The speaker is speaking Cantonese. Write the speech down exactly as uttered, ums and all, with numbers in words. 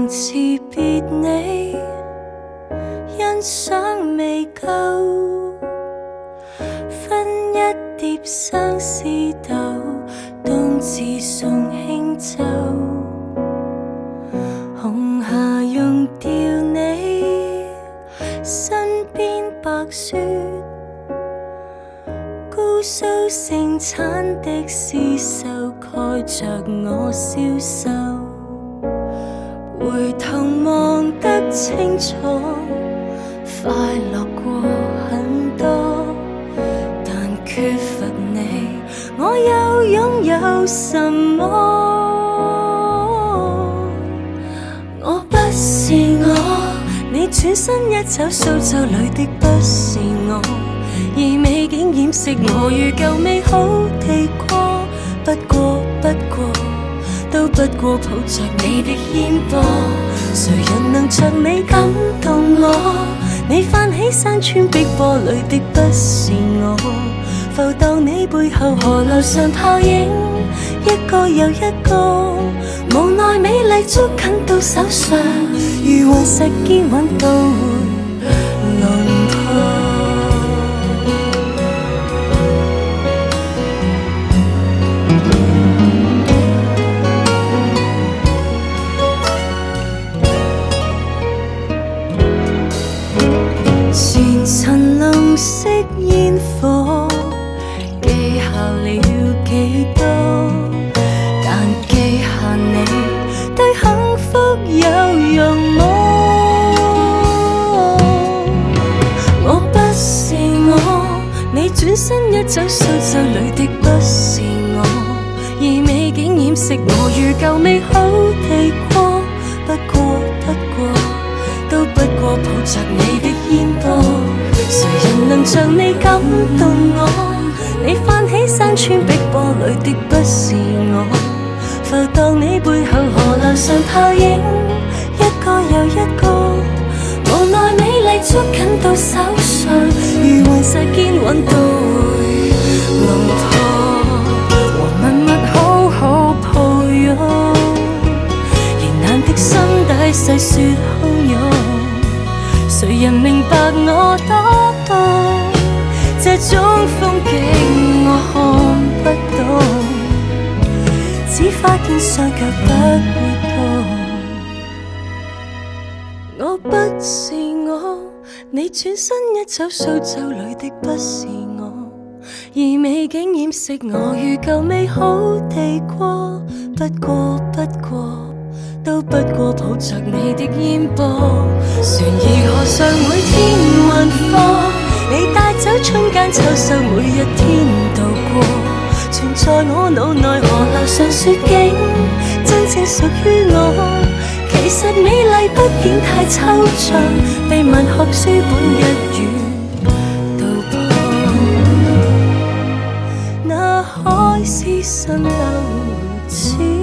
能辭別你，欣賞未夠，分一碟相思豆，冬至送輕酒，紅霞溶掉你，身邊白雪，姑蘇盛產的絲繡蓋着我消瘦，回頭望得清楚，快樂過很多，但缺乏你，我又擁有什麼？我不是我，你轉身一走，蘇州裏的不是我，而美景掩飾我如舊美好地過，不過不過都不過抱着你的肩膊，誰人能像你感動我？你泛起山川碧波裏的不是我，浮蕩你背後河流上泡影，一個又一個，無奈美麗捉緊到手上，如雲石堅穩到輪廓。前塵籠飾煙火，記下了幾多，但記下你對幸福有用麼？我不是我，你轉身一走，蘇州裏的不是我，而美景掩飾我如舊美好地過，不過不過都不過抱着你的肩膊，誰人能像你感動我？你泛起山川碧波裏的不是我，浮蕩你背後河流上泡影，一個又一個，無奈美麗捉緊到手上，如雲石堅穩到龍婆，和默默好好抱擁，仍難的心底細說洶湧，誰人明白我多麼？這種風景我看不懂，只發現雙腳不會動。我不是我，你轉身一走，蘇州裏的不是我，而美景掩飾我如舊美好地過，不過不過都不過抱着你的肩膊，船兒河上每天運貨，你帶走春間秋收，每一天度過，存在我腦內河流上雪景，真正屬於我。其實美麗畢竟太抽象，被文學書本一語道破，那海市蜃樓似